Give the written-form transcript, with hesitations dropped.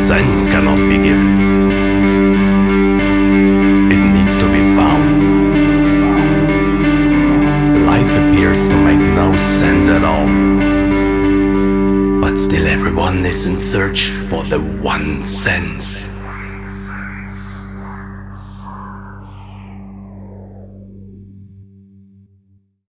sense cannot be given. It needs to be found. Life appears to make no sense at all. But still everyone is in search for the one sense.